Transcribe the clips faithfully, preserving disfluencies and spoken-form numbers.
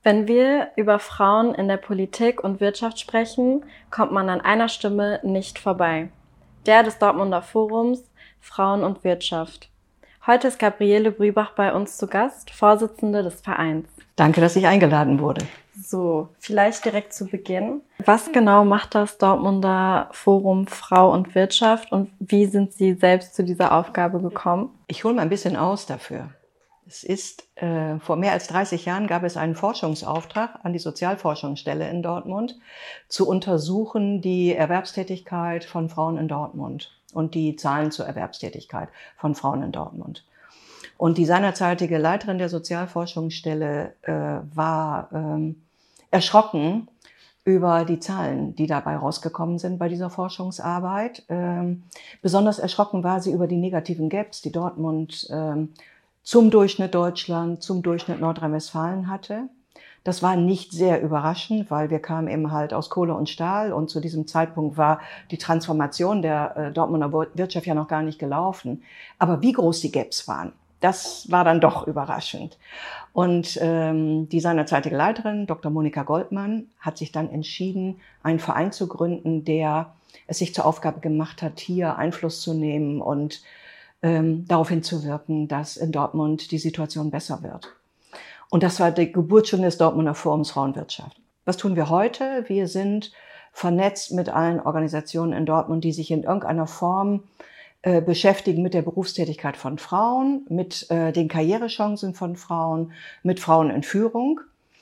Wenn wir über Frauen in der Politik und Wirtschaft sprechen, kommt man an einer Stimme nicht vorbei. Der des Dortmunder Forums Frauen und Wirtschaft. Heute ist Gabriele Brübach bei uns zu Gast, Vorsitzende des Vereins. Danke, dass ich eingeladen wurde. So, vielleicht direkt zu Beginn. Was genau macht das Dortmunder Forum Frau und Wirtschaft und wie sind Sie selbst zu dieser Aufgabe gekommen? Ich hole mal ein bisschen aus dafür. Es ist, äh, vor mehr als dreißig Jahren gab es einen Forschungsauftrag an die Sozialforschungsstelle in Dortmund, zu untersuchen die Erwerbstätigkeit von Frauen in Dortmund und die Zahlen zur Erwerbstätigkeit von Frauen in Dortmund. Und die seinerzeitige Leiterin der Sozialforschungsstelle äh, war ähm, erschrocken über die Zahlen, die dabei rausgekommen sind bei dieser Forschungsarbeit. Ähm, besonders erschrocken war sie über die negativen Gaps, die Dortmund ähm, zum Durchschnitt Deutschland, zum Durchschnitt Nordrhein-Westfalen hatte. Das war nicht sehr überraschend, weil wir kamen eben halt aus Kohle und Stahl und zu diesem Zeitpunkt war die Transformation der äh, Dortmunder Wirtschaft ja noch gar nicht gelaufen. Aber wie groß die Gaps waren, das war dann doch überraschend. Und ähm, die seinerzeitige Leiterin, Doktor Monika Goldmann, hat sich dann entschieden, einen Verein zu gründen, der es sich zur Aufgabe gemacht hat, hier Einfluss zu nehmen und ähm, darauf hinzuwirken, dass in Dortmund die Situation besser wird. Und das war die Geburtsstunde des Dortmunder Forums Frauenwirtschaft. Was tun wir heute? Wir sind vernetzt mit allen Organisationen in Dortmund, die sich in irgendeiner Form äh, beschäftigen mit der Berufstätigkeit von Frauen, mit äh, den Karrierechancen von Frauen, mit Frauen in Führung.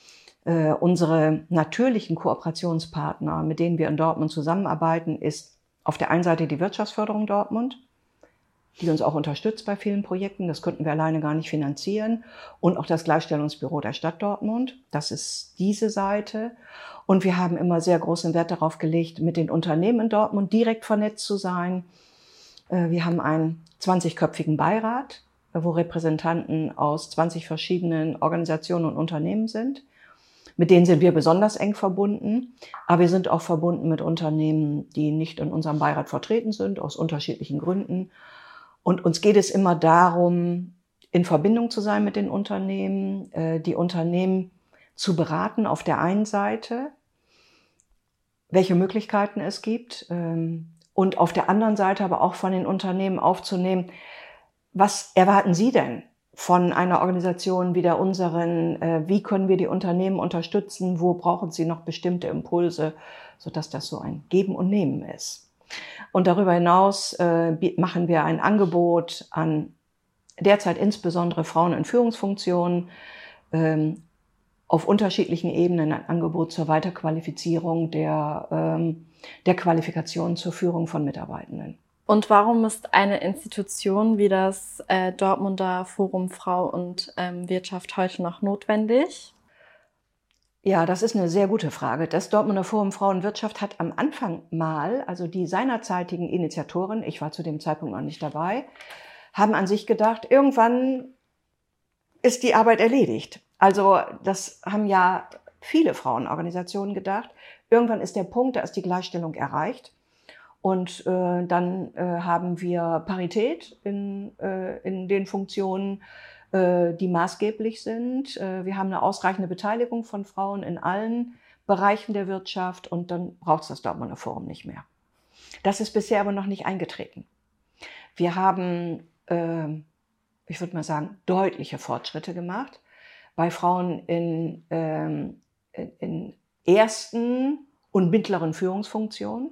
Äh, unsere natürlichen Kooperationspartner, mit denen wir in Dortmund zusammenarbeiten, ist auf der einen Seite die Wirtschaftsförderung Dortmund, die uns auch unterstützt bei vielen Projekten. Das könnten wir alleine gar nicht finanzieren. Und auch das Gleichstellungsbüro der Stadt Dortmund. Das ist diese Seite. Und wir haben immer sehr großen Wert darauf gelegt, mit den Unternehmen in Dortmund direkt vernetzt zu sein. Wir haben einen zwanzigköpfigen Beirat, wo Repräsentanten aus zwanzig verschiedenen Organisationen und Unternehmen sind. Mit denen sind wir besonders eng verbunden. Aber wir sind auch verbunden mit Unternehmen, die nicht in unserem Beirat vertreten sind, aus unterschiedlichen Gründen. Und uns geht es immer darum, in Verbindung zu sein mit den Unternehmen, die Unternehmen zu beraten auf der einen Seite, welche Möglichkeiten es gibt, und auf der anderen Seite aber auch von den Unternehmen aufzunehmen, was erwarten Sie denn von einer Organisation wie der unseren? Wie können wir die Unternehmen unterstützen? Wo brauchen sie noch bestimmte Impulse, sodass das so ein Geben und Nehmen ist? Und darüber hinaus äh, machen wir ein Angebot an derzeit insbesondere Frauen in Führungsfunktionen, ähm, auf unterschiedlichen Ebenen ein Angebot zur Weiterqualifizierung der, ähm, der Qualifikation zur Führung von Mitarbeitenden. Und warum ist eine Institution wie das äh, Dortmunder Forum Frau und ähm, Wirtschaft heute noch notwendig? Ja, das ist eine sehr gute Frage. Das Dortmunder Forum Frauenwirtschaft hat am Anfang mal, also die seinerzeitigen Initiatoren, ich war zu dem Zeitpunkt noch nicht dabei, haben an sich gedacht, irgendwann ist die Arbeit erledigt. Also das haben ja viele Frauenorganisationen gedacht. Irgendwann ist der Punkt, da ist die Gleichstellung erreicht. Und äh, dann äh, haben wir Parität in, äh, in den Funktionen, die maßgeblich sind. Wir haben eine ausreichende Beteiligung von Frauen in allen Bereichen der Wirtschaft und dann braucht es das Dortmunder Forum nicht mehr. Das ist bisher aber noch nicht eingetreten. Wir haben, ich würde mal sagen, deutliche Fortschritte gemacht bei Frauen in, in ersten und mittleren Führungsfunktionen.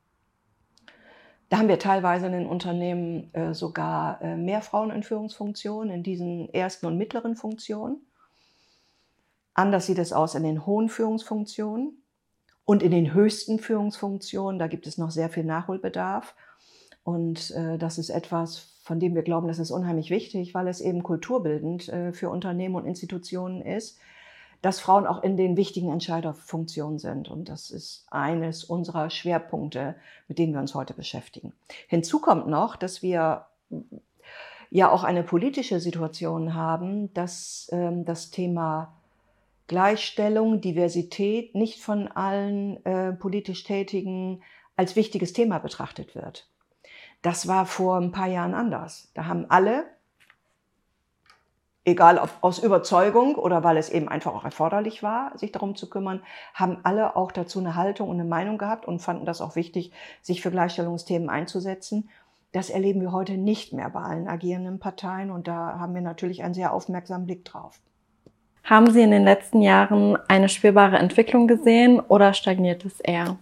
Da haben wir teilweise in den Unternehmen äh, sogar äh, mehr Frauen in Führungsfunktionen, in diesen ersten und mittleren Funktionen. Anders sieht es aus in den hohen Führungsfunktionen und in den höchsten Führungsfunktionen. Da gibt es noch sehr viel Nachholbedarf. Und äh, das ist etwas, von dem wir glauben, das ist unheimlich wichtig, weil es eben kulturbildend äh, für Unternehmen und Institutionen ist, dass Frauen auch in den wichtigen Entscheiderfunktionen sind. Und das ist eines unserer Schwerpunkte, mit denen wir uns heute beschäftigen. Hinzu kommt noch, dass wir ja auch eine politische Situation haben, dass ähm, das Thema Gleichstellung, Diversität nicht von allen äh, politisch Tätigen als wichtiges Thema betrachtet wird. Das war vor ein paar Jahren anders. Da haben alle egal ob aus Überzeugung oder weil es eben einfach auch erforderlich war, sich darum zu kümmern, haben alle auch dazu eine Haltung und eine Meinung gehabt und fanden das auch wichtig, sich für Gleichstellungsthemen einzusetzen. Das erleben wir heute nicht mehr bei allen agierenden Parteien und da haben wir natürlich einen sehr aufmerksamen Blick drauf. Haben Sie in den letzten Jahren eine spürbare Entwicklung gesehen oder stagniert es eher?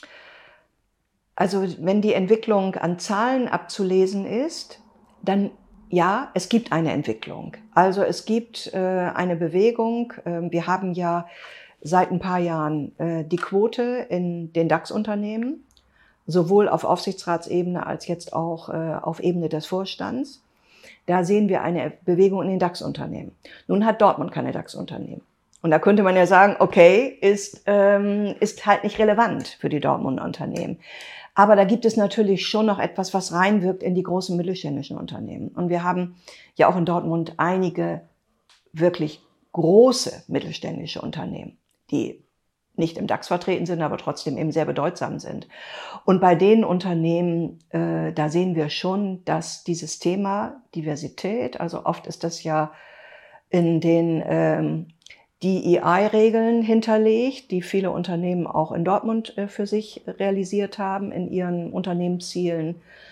Also wenn die Entwicklung an Zahlen abzulesen ist, dann ja, es gibt eine Entwicklung. Also es gibt äh, eine Bewegung. Äh, wir haben ja seit ein paar Jahren äh, die Quote in den DAX-Unternehmen, sowohl auf Aufsichtsratsebene als jetzt auch äh, auf Ebene des Vorstands. Da sehen wir eine Bewegung in den DAX-Unternehmen. Nun hat Dortmund keine DAX-Unternehmen. Und da könnte man ja sagen, okay, ist, ähm, ist halt nicht relevant für die Dortmunder Unternehmen. Aber da gibt es natürlich schon noch etwas, was reinwirkt in die großen mittelständischen Unternehmen. Und wir haben ja auch in Dortmund einige wirklich große mittelständische Unternehmen, die nicht im DAX vertreten sind, aber trotzdem eben sehr bedeutsam sind. Und bei den Unternehmen, äh, da sehen wir schon, dass dieses Thema Diversität, also oft ist das ja in den ähm, D E I-Regeln hinterlegt, die viele Unternehmen auch in Dortmund äh, für sich realisiert haben in ihren Unternehmenszielen.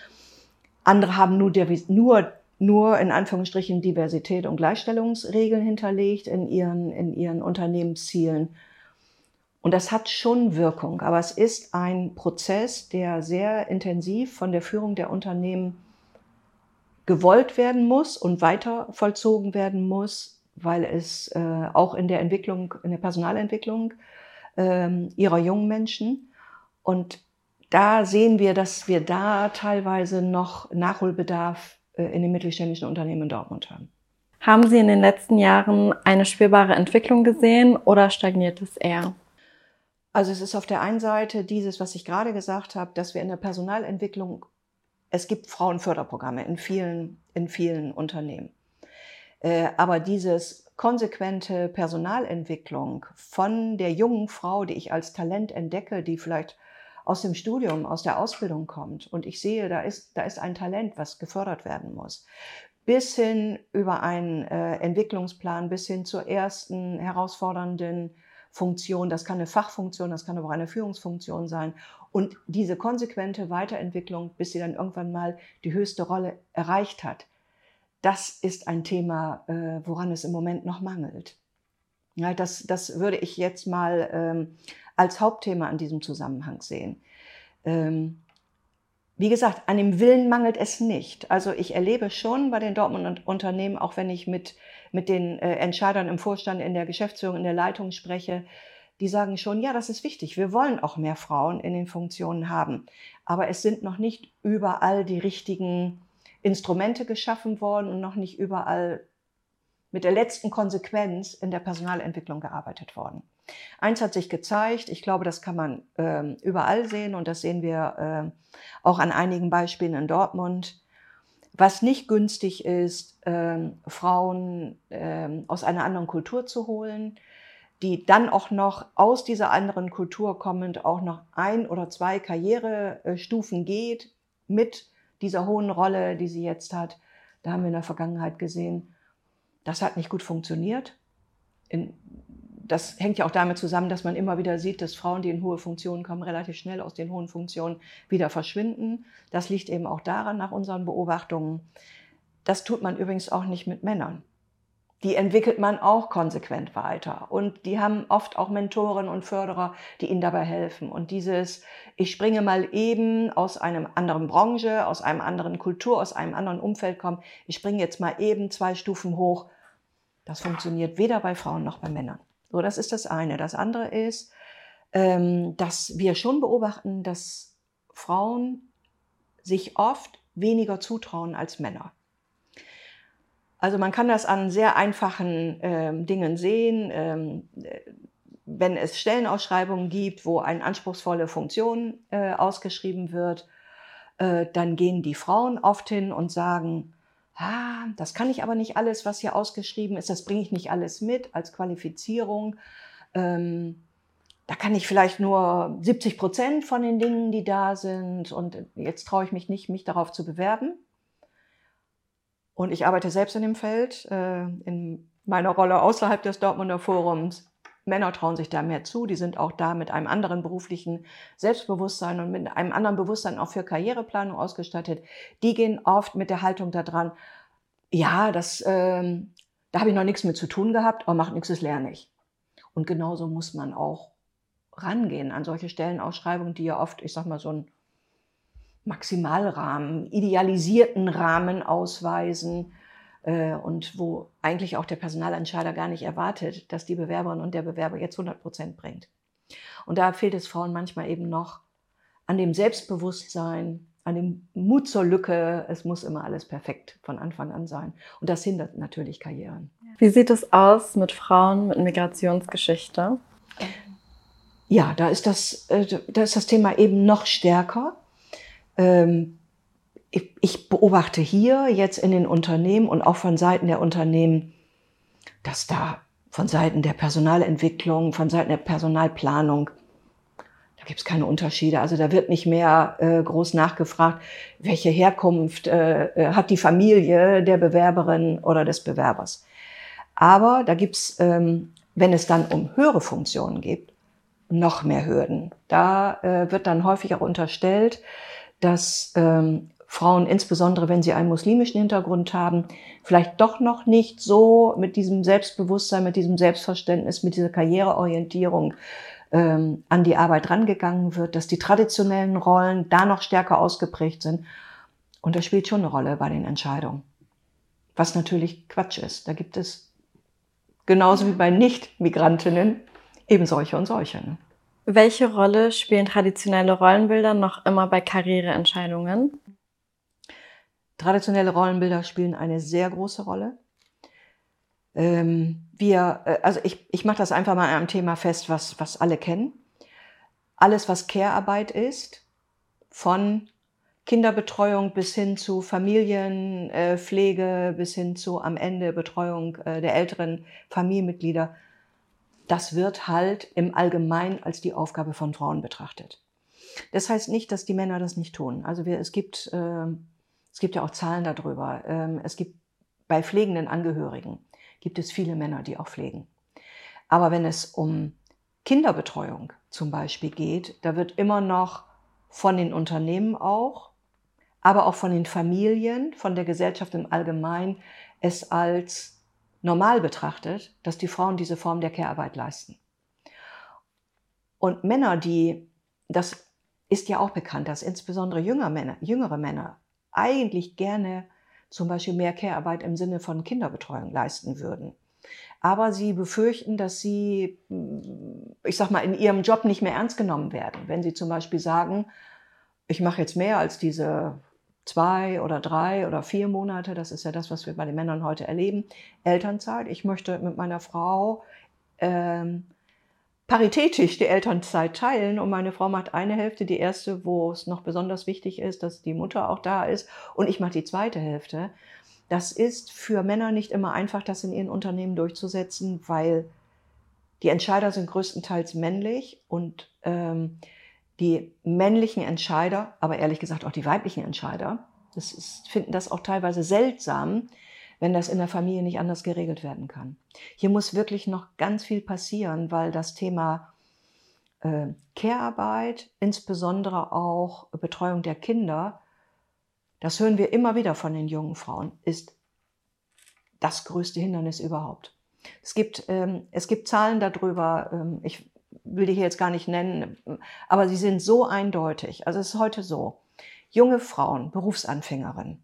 Andere haben nur, nur, nur in Anführungsstrichen Diversität und Gleichstellungsregeln hinterlegt in ihren, in ihren Unternehmenszielen. Und das hat schon Wirkung, aber es ist ein Prozess, der sehr intensiv von der Führung der Unternehmen gewollt werden muss und weiter vollzogen werden muss, weil es äh, auch in der Entwicklung, in der Personalentwicklung äh, ihrer jungen Menschen und da sehen wir, dass wir da teilweise noch Nachholbedarf äh, in den mittelständischen Unternehmen in Dortmund haben. Haben Sie in den letzten Jahren eine spürbare Entwicklung gesehen oder stagniert es eher? Also es ist auf der einen Seite dieses, was ich gerade gesagt habe, dass wir in der Personalentwicklung, es gibt Frauenförderprogramme in vielen, in vielen Unternehmen. Äh, aber dieses konsequente Personalentwicklung von der jungen Frau, die ich als Talent entdecke, die vielleicht aus dem Studium, aus der Ausbildung kommt und ich sehe, da ist, da ist ein Talent, was gefördert werden muss, bis hin über einen äh, Entwicklungsplan, bis hin zur ersten herausfordernden Funktion, das kann eine Fachfunktion, das kann aber auch eine Führungsfunktion sein. Und diese konsequente Weiterentwicklung, bis sie dann irgendwann mal die höchste Rolle erreicht hat, das ist ein Thema, äh, woran es im Moment noch mangelt. Ja, das, das würde ich jetzt mal ähm, als Hauptthema in diesem Zusammenhang sehen. Ähm, Wie gesagt, an dem Willen mangelt es nicht. Also ich erlebe schon bei den Dortmunder Unternehmen, auch wenn ich mit, mit den äh, Entscheidern im Vorstand, in der Geschäftsführung, in der Leitung spreche, die sagen schon, ja, das ist wichtig. Wir wollen auch mehr Frauen in den Funktionen haben. Aber es sind noch nicht überall die richtigen Instrumente geschaffen worden und noch nicht überall mit der letzten Konsequenz in der Personalentwicklung gearbeitet worden. Eins hat sich gezeigt, ich glaube, das kann man äh, überall sehen und das sehen wir äh, auch an einigen Beispielen in Dortmund. Was nicht günstig ist, äh, Frauen äh, aus einer anderen Kultur zu holen, die dann auch noch aus dieser anderen Kultur kommend auch noch ein oder zwei Karrierestufen geht mit dieser hohen Rolle, die sie jetzt hat. Da haben wir in der Vergangenheit gesehen, das hat nicht gut funktioniert. In, das hängt ja auch damit zusammen, dass man immer wieder sieht, dass Frauen, die in hohe Funktionen kommen, relativ schnell aus den hohen Funktionen wieder verschwinden. Das liegt eben auch daran, nach unseren Beobachtungen. Das tut man übrigens auch nicht mit Männern. Die entwickelt man auch konsequent weiter. Und die haben oft auch Mentoren und Förderer, die ihnen dabei helfen. Und dieses, ich springe mal eben aus einer anderen Branche, aus einem anderen Kultur, aus einem anderen Umfeld kommen, ich springe jetzt mal eben zwei Stufen hoch, das funktioniert weder bei Frauen noch bei Männern. So, das ist das eine. Das andere ist, ähm, dass wir schon beobachten, dass Frauen sich oft weniger zutrauen als Männer. Also man kann das an sehr einfachen ähm, Dingen sehen. Ähm, wenn es Stellenausschreibungen gibt, wo eine anspruchsvolle Funktion äh, ausgeschrieben wird, äh, dann gehen die Frauen oft hin und sagen, ah, das kann ich aber nicht alles, was hier ausgeschrieben ist, das bringe ich nicht alles mit als Qualifizierung. Ähm, da kann ich vielleicht nur siebzig Prozent von den Dingen, die da sind und jetzt traue ich mich nicht, mich darauf zu bewerben. Und ich arbeite selbst in dem Feld, äh, in meiner Rolle außerhalb des Dortmunder Forums. Männer trauen sich da mehr zu, die sind auch da mit einem anderen beruflichen Selbstbewusstsein und mit einem anderen Bewusstsein auch für Karriereplanung ausgestattet. Die gehen oft mit der Haltung da dran, ja, das, ähm, da habe ich noch nichts mit zu tun gehabt, aber macht nichts, das lerne ich. Und genauso muss man auch rangehen an solche Stellenausschreibungen, die ja oft, ich sag mal, so einen Maximalrahmen, idealisierten Rahmen ausweisen, und wo eigentlich auch der Personalentscheider gar nicht erwartet, dass die Bewerberin und der Bewerber jetzt hundert Prozent bringt. Und da fehlt es Frauen manchmal eben noch an dem Selbstbewusstsein, an dem Mut zur Lücke. Es muss immer alles perfekt von Anfang an sein. Und das hindert natürlich Karrieren. Wie sieht es aus mit Frauen mit Migrationsgeschichte? Ja, da ist das, da ist das Thema eben noch stärker. Ich beobachte hier jetzt in den Unternehmen und auch von Seiten der Unternehmen, dass da von Seiten der Personalentwicklung, von Seiten der Personalplanung, da gibt es keine Unterschiede. Also da wird nicht mehr äh, groß nachgefragt, welche Herkunft äh, hat die Familie der Bewerberin oder des Bewerbers. Aber da gibt es, ähm, wenn es dann um höhere Funktionen geht, noch mehr Hürden. Da äh, wird dann häufig auch unterstellt, dass ähm, Frauen, insbesondere wenn sie einen muslimischen Hintergrund haben, vielleicht doch noch nicht so mit diesem Selbstbewusstsein, mit diesem Selbstverständnis, mit dieser Karriereorientierung ähm, an die Arbeit rangegangen wird, dass die traditionellen Rollen da noch stärker ausgeprägt sind. Und das spielt schon eine Rolle bei den Entscheidungen. Was natürlich Quatsch ist. Da gibt es genauso wie bei Nicht-Migrantinnen eben solche und solche. Ne? Welche Rolle spielen traditionelle Rollenbilder noch immer bei Karriereentscheidungen? Traditionelle Rollenbilder spielen eine sehr große Rolle. Ähm, wir, also ich, ich mache das einfach mal an einem Thema fest, was, was alle kennen. Alles, was Care-Arbeit ist, von Kinderbetreuung bis hin zu Familienpflege, bis hin zu am Ende Betreuung der älteren Familienmitglieder, das wird halt im Allgemeinen als die Aufgabe von Frauen betrachtet. Das heißt nicht, dass die Männer das nicht tun. Also wir, es gibt... Äh, Es gibt ja auch Zahlen darüber. Es gibt bei pflegenden Angehörigen gibt es viele Männer, die auch pflegen. Aber wenn es um Kinderbetreuung zum Beispiel geht, da wird immer noch von den Unternehmen auch, aber auch von den Familien, von der Gesellschaft im Allgemeinen es als normal betrachtet, dass die Frauen diese Form der Care-Arbeit leisten. Und Männer, die, das ist ja auch bekannt, dass insbesondere jüngere Männer, jüngere Männer eigentlich gerne zum Beispiel mehr Care-Arbeit im Sinne von Kinderbetreuung leisten würden. Aber sie befürchten, dass sie, ich sag mal, in ihrem Job nicht mehr ernst genommen werden. Wenn sie zum Beispiel sagen, ich mache jetzt mehr als diese zwei oder drei oder vier Monate, das ist ja das, was wir bei den Männern heute erleben, Elternzeit. Ich möchte mit meiner Frau ähm, paritätisch die Elternzeit teilen und meine Frau macht eine Hälfte, die erste, wo es noch besonders wichtig ist, dass die Mutter auch da ist, und ich mache die zweite Hälfte. Das ist für Männer nicht immer einfach, das in ihren Unternehmen durchzusetzen, weil die Entscheider sind größtenteils männlich und ähm, die männlichen Entscheider, aber ehrlich gesagt auch die weiblichen Entscheider, das ist, finden das auch teilweise seltsam, wenn das in der Familie nicht anders geregelt werden kann. Hier muss wirklich noch ganz viel passieren, weil das Thema äh, Care-Arbeit, insbesondere auch Betreuung der Kinder, das hören wir immer wieder von den jungen Frauen, ist das größte Hindernis überhaupt. Es gibt, ähm, es gibt Zahlen darüber, ähm, ich will die hier jetzt gar nicht nennen, aber sie sind so eindeutig. Also es ist heute so, junge Frauen, Berufsanfängerinnen,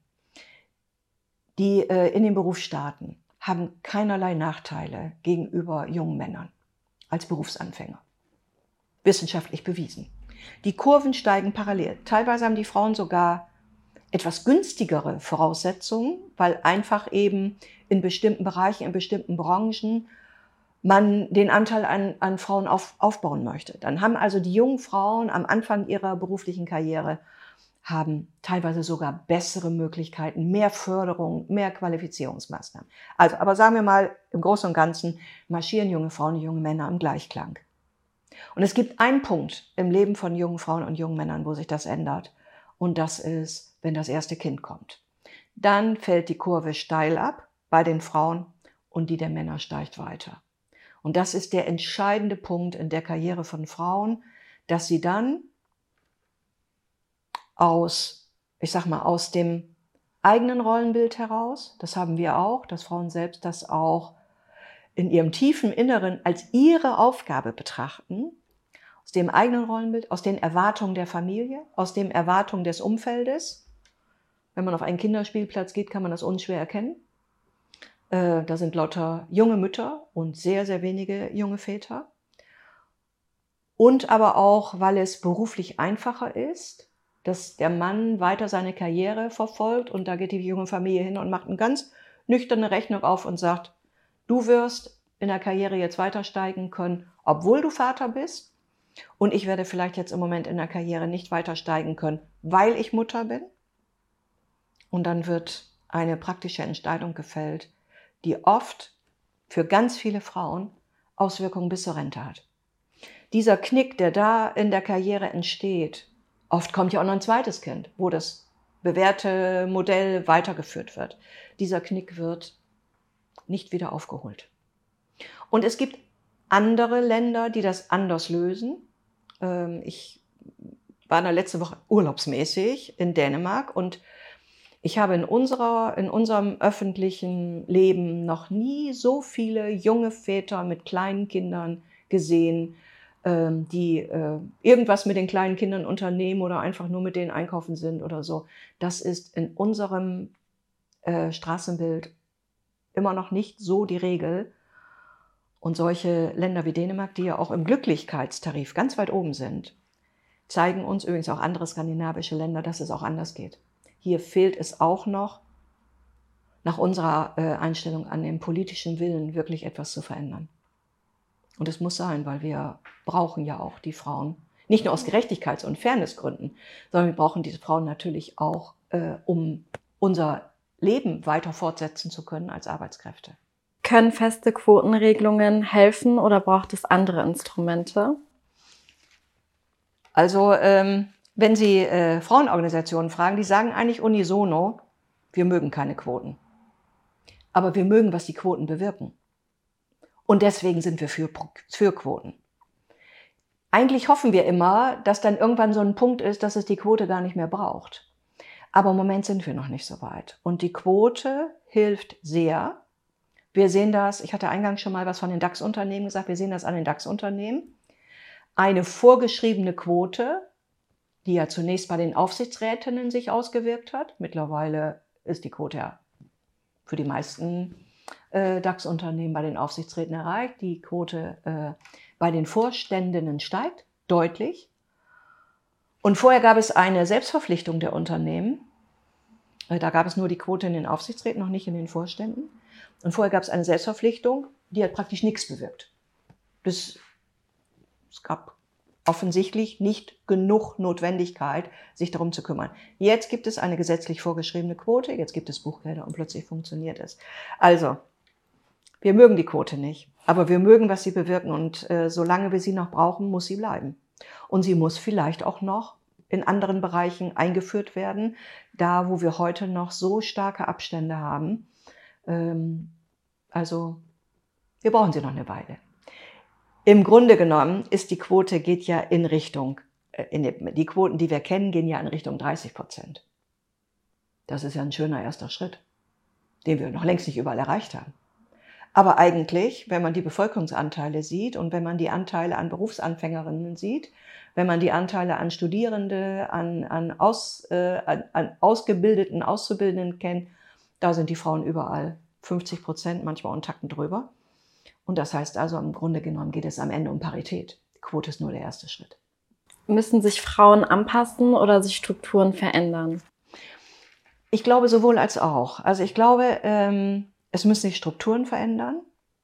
die äh, in den Beruf starten, haben keinerlei Nachteile gegenüber jungen Männern als Berufsanfänger. Wissenschaftlich bewiesen. Die Kurven steigen parallel. Teilweise haben die Frauen sogar etwas günstigere Voraussetzungen, weil einfach eben in bestimmten Bereichen, in bestimmten Branchen man den Anteil an, an Frauen auf, aufbauen möchte. Dann haben also die jungen Frauen am Anfang ihrer beruflichen Karriere haben teilweise sogar bessere Möglichkeiten, mehr Förderung, mehr Qualifizierungsmaßnahmen. Also, aber sagen wir mal, im Großen und Ganzen marschieren junge Frauen und junge Männer im Gleichklang. Und es gibt einen Punkt im Leben von jungen Frauen und jungen Männern, wo sich das ändert. Und das ist, wenn das erste Kind kommt. Dann fällt die Kurve steil ab bei den Frauen und die der Männer steigt weiter. Und das ist der entscheidende Punkt in der Karriere von Frauen, dass sie dann aus, ich sag mal, aus dem eigenen Rollenbild heraus, das haben wir auch, dass Frauen selbst das auch in ihrem tiefen Inneren als ihre Aufgabe betrachten, aus dem eigenen Rollenbild, aus den Erwartungen der Familie, aus den Erwartungen des Umfeldes. Wenn man auf einen Kinderspielplatz geht, kann man das unschwer erkennen. Äh, da sind lauter junge Mütter und sehr, sehr wenige junge Väter. Und aber auch, weil es beruflich einfacher ist, dass der Mann weiter seine Karriere verfolgt und da geht die junge Familie hin und macht eine ganz nüchterne Rechnung auf und sagt, du wirst in der Karriere jetzt weiter steigen können, obwohl du Vater bist und ich werde vielleicht jetzt im Moment in der Karriere nicht weiter steigen können, weil ich Mutter bin. Und dann wird eine praktische Entscheidung gefällt, die oft für ganz viele Frauen Auswirkungen bis zur Rente hat. Dieser Knick, der da in der Karriere entsteht, oft kommt ja auch noch ein zweites Kind, wo das bewährte Modell weitergeführt wird. Dieser Knick wird nicht wieder aufgeholt. Und es gibt andere Länder, die das anders lösen. Ich war da letzte Woche urlaubsmäßig in Dänemark und ich habe in, unserer, in unserem öffentlichen Leben noch nie so viele junge Väter mit kleinen Kindern gesehen, die irgendwas mit den kleinen Kindern unternehmen oder einfach nur mit denen einkaufen sind oder so. Das ist in unserem Straßenbild immer noch nicht so die Regel. Und solche Länder wie Dänemark, die ja auch im Glücklichkeitstarif ganz weit oben sind, zeigen uns, übrigens auch andere skandinavische Länder, dass es auch anders geht. Hier fehlt es auch noch, nach unserer Einstellung an den politischen Willen, wirklich etwas zu verändern. Und es muss sein, weil wir brauchen ja auch die Frauen, nicht nur aus Gerechtigkeits- und Fairnessgründen, sondern wir brauchen diese Frauen natürlich auch, äh, um unser Leben weiter fortsetzen zu können als Arbeitskräfte. Können feste Quotenregelungen helfen oder braucht es andere Instrumente? Also ähm, wenn Sie äh, Frauenorganisationen fragen, die sagen eigentlich unisono, wir mögen keine Quoten. Aber wir mögen, was die Quoten bewirken. Und deswegen sind wir für, für Quoten. Eigentlich hoffen wir immer, dass dann irgendwann so ein Punkt ist, dass es die Quote gar nicht mehr braucht. Aber im Moment sind wir noch nicht so weit. Und die Quote hilft sehr. Wir sehen das, ich hatte eingangs schon mal was von den DAX-Unternehmen gesagt, wir sehen das an den DAX-Unternehmen. Eine vorgeschriebene Quote, die ja zunächst bei den Aufsichtsrätinnen sich ausgewirkt hat. Mittlerweile ist die Quote ja für die meisten äh, DAX-Unternehmen bei den Aufsichtsräten erreicht. Die Quote äh, bei den Vorständinnen steigt deutlich. Und vorher gab es eine Selbstverpflichtung der Unternehmen. Äh, da gab es nur die Quote in den Aufsichtsräten, noch nicht in den Vorständen. Und vorher gab es eine Selbstverpflichtung, die hat praktisch nichts bewirkt. Das, es gab offensichtlich nicht genug Notwendigkeit, sich darum zu kümmern. Jetzt gibt es eine gesetzlich vorgeschriebene Quote, jetzt gibt es Buchgelder und plötzlich funktioniert es. Also, wir mögen die Quote nicht, aber wir mögen, was sie bewirken und äh, solange wir sie noch brauchen, muss sie bleiben. Und sie muss vielleicht auch noch in anderen Bereichen eingeführt werden, da wo wir heute noch so starke Abstände haben. Ähm, also, wir brauchen sie noch eine Weile. Im Grunde genommen ist die Quote geht ja in Richtung, in die, die Quoten, die wir kennen, gehen ja in Richtung dreißig Prozent. Das ist ja ein schöner erster Schritt, den wir noch längst nicht überall erreicht haben. Aber eigentlich, wenn man die Bevölkerungsanteile sieht und wenn man die Anteile an Berufsanfängerinnen sieht, wenn man die Anteile an Studierende, an, an, Aus, äh, an, an ausgebildeten, Auszubildenden kennt, da sind die Frauen überall fünfzig Prozent, manchmal einen Tacken drüber. Und das heißt also, im Grunde genommen geht es am Ende um Parität. Die Quote ist nur der erste Schritt. Müssen sich Frauen anpassen oder sich Strukturen verändern? Ich glaube sowohl als auch. Also ich glaube, ähm, es müssen sich Strukturen verändern.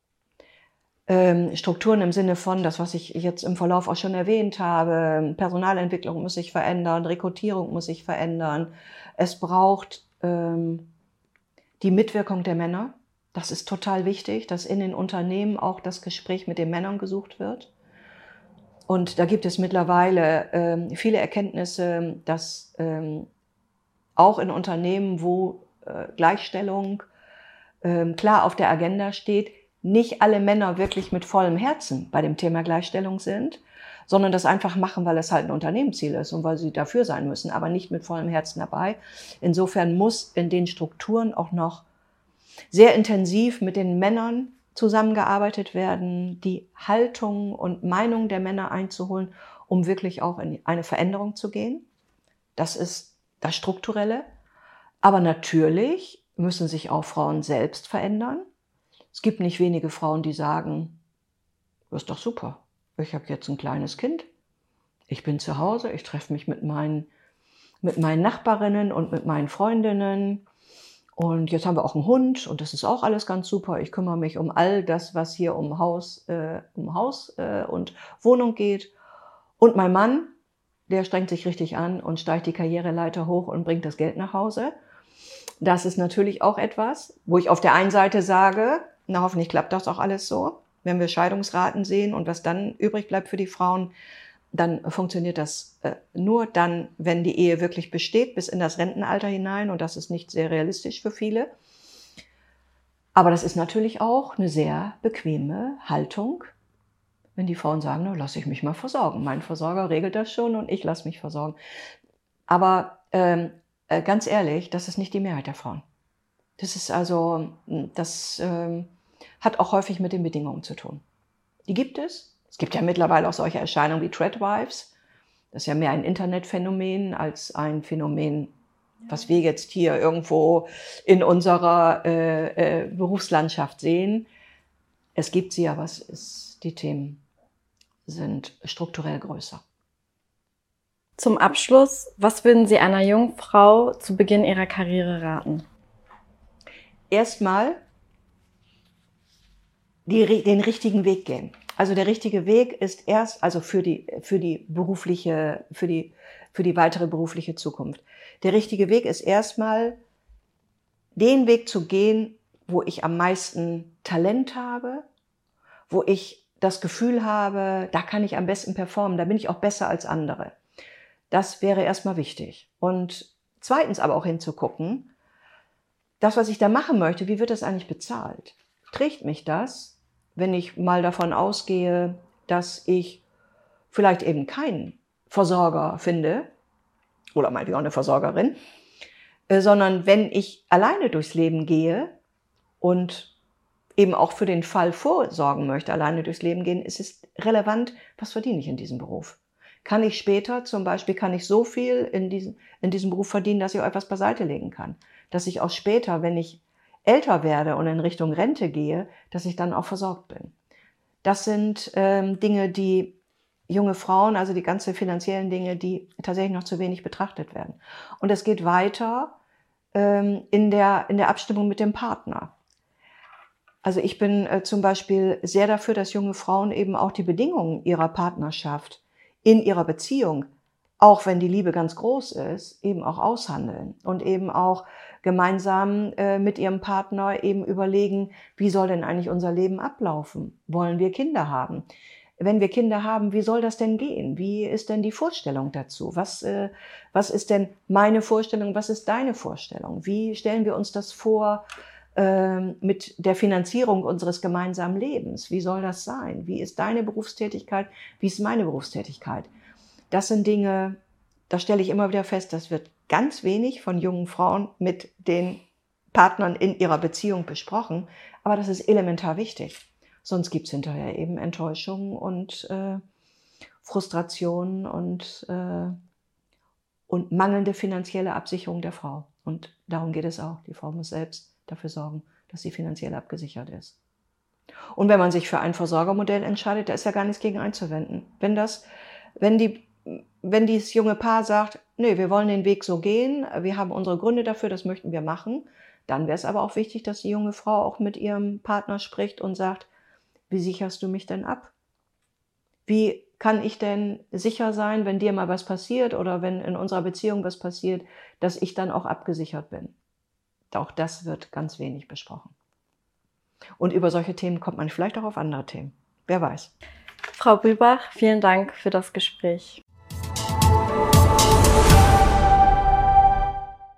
Ähm, Strukturen im Sinne von, das, was ich jetzt im Verlauf auch schon erwähnt habe, Personalentwicklung muss sich verändern, Rekrutierung muss sich verändern. Es braucht ähm, die Mitwirkung der Männer. Das ist total wichtig, dass in den Unternehmen auch das Gespräch mit den Männern gesucht wird. Und da gibt es mittlerweile ähm, viele Erkenntnisse, dass ähm, auch in Unternehmen, wo äh, Gleichstellung äh, klar auf der Agenda steht, nicht alle Männer wirklich mit vollem Herzen bei dem Thema Gleichstellung sind, sondern das einfach machen, weil es halt ein Unternehmensziel ist und weil sie dafür sein müssen, aber nicht mit vollem Herzen dabei. Insofern muss in den Strukturen auch noch sehr intensiv mit den Männern zusammengearbeitet werden, die Haltung und Meinung der Männer einzuholen, um wirklich auch in eine Veränderung zu gehen. Das ist das Strukturelle. Aber natürlich müssen sich auch Frauen selbst verändern. Es gibt nicht wenige Frauen, die sagen, das ist doch super, ich habe jetzt ein kleines Kind, ich bin zu Hause, ich treffe mich mit meinen, mit meinen Nachbarinnen und mit meinen Freundinnen und jetzt haben wir auch einen Hund und das ist auch alles ganz super. Ich kümmere mich um all das, was hier um Haus, äh, um Haus äh, und Wohnung geht. Und mein Mann, der strengt sich richtig an und steigt die Karriereleiter hoch und bringt das Geld nach Hause. Das ist natürlich auch etwas, wo ich auf der einen Seite sage, na hoffentlich klappt das auch alles so. Wenn wir Scheidungsraten sehen und was dann übrig bleibt für die Frauen, dann funktioniert das äh, nur dann, wenn die Ehe wirklich besteht, bis in das Rentenalter hinein. Und das ist nicht sehr realistisch für viele. Aber das ist natürlich auch eine sehr bequeme Haltung, wenn die Frauen sagen, na, lass ich mich mal versorgen. Mein Versorger regelt das schon und ich lasse mich versorgen. Aber ähm, äh, ganz ehrlich, das ist nicht die Mehrheit der Frauen. Das ist also, das ähm, hat auch häufig mit den Bedingungen zu tun. Die gibt es. Es gibt ja mittlerweile auch solche Erscheinungen wie Threadwives. Das ist ja mehr ein Internetphänomen als ein Phänomen, was wir jetzt hier irgendwo in unserer äh, äh, Berufslandschaft sehen. Es gibt sie, aber es ist, die Themen sind strukturell größer. Zum Abschluss, was würden Sie einer jungen Frau zu Beginn ihrer Karriere raten? Erstmal die, den richtigen Weg gehen. Also der richtige Weg ist erst, also für die, für die berufliche, für die, für die weitere berufliche Zukunft. Der richtige Weg ist erstmal, den Weg zu gehen, wo ich am meisten Talent habe, wo ich das Gefühl habe, da kann ich am besten performen, da bin ich auch besser als andere. Das wäre erstmal wichtig. Und zweitens aber auch hinzugucken, das, was ich da machen möchte, wie wird das eigentlich bezahlt? Trägt mich das, wenn ich mal davon ausgehe, dass ich vielleicht eben keinen Versorger finde, oder meinetwegen auch eine Versorgerin, äh, sondern wenn ich alleine durchs Leben gehe und eben auch für den Fall vorsorgen möchte, alleine durchs Leben gehen, ist es relevant, was verdiene ich in diesem Beruf? Kann ich später zum Beispiel, kann ich so viel in diesem, in diesem Beruf verdienen, dass ich auch etwas beiseite legen kann? Dass ich auch später, wenn ich älter werde und in Richtung Rente gehe, dass ich dann auch versorgt bin. Das sind ähm, Dinge, die junge Frauen, also die ganzen finanziellen Dinge, die tatsächlich noch zu wenig betrachtet werden. Und es geht weiter ähm, in der, in der Abstimmung mit dem Partner. Also ich bin äh, zum Beispiel sehr dafür, dass junge Frauen eben auch die Bedingungen ihrer Partnerschaft in ihrer Beziehung, auch wenn die Liebe ganz groß ist, eben auch aushandeln und eben auch gemeinsam äh, mit ihrem Partner eben überlegen, wie soll denn eigentlich unser Leben ablaufen? Wollen wir Kinder haben? Wenn wir Kinder haben, wie soll das denn gehen? Wie ist denn die Vorstellung dazu? Was, äh, was ist denn meine Vorstellung? Was ist deine Vorstellung? Wie stellen wir uns das vor äh, mit der Finanzierung unseres gemeinsamen Lebens? Wie soll das sein? Wie ist deine Berufstätigkeit? Wie ist meine Berufstätigkeit? Das sind Dinge, da stelle ich immer wieder fest, das wird ganz wenig von jungen Frauen mit den Partnern in ihrer Beziehung besprochen. Aber das ist elementar wichtig. Sonst gibt es hinterher eben Enttäuschungen und äh, Frustrationen und, äh, und mangelnde finanzielle Absicherung der Frau. Und darum geht es auch. Die Frau muss selbst dafür sorgen, dass sie finanziell abgesichert ist. Und wenn man sich für ein Versorgermodell entscheidet, da ist ja gar nichts gegen einzuwenden. Wenn das, wenn die, wenn dieses junge Paar sagt, nee, wir wollen den Weg so gehen, wir haben unsere Gründe dafür, das möchten wir machen, dann wäre es aber auch wichtig, dass die junge Frau auch mit ihrem Partner spricht und sagt, wie sicherst du mich denn ab? Wie kann ich denn sicher sein, wenn dir mal was passiert oder wenn in unserer Beziehung was passiert, dass ich dann auch abgesichert bin? Auch das wird ganz wenig besprochen. Und über solche Themen kommt man vielleicht auch auf andere Themen. Wer weiß. Frau Brübach, vielen Dank für das Gespräch.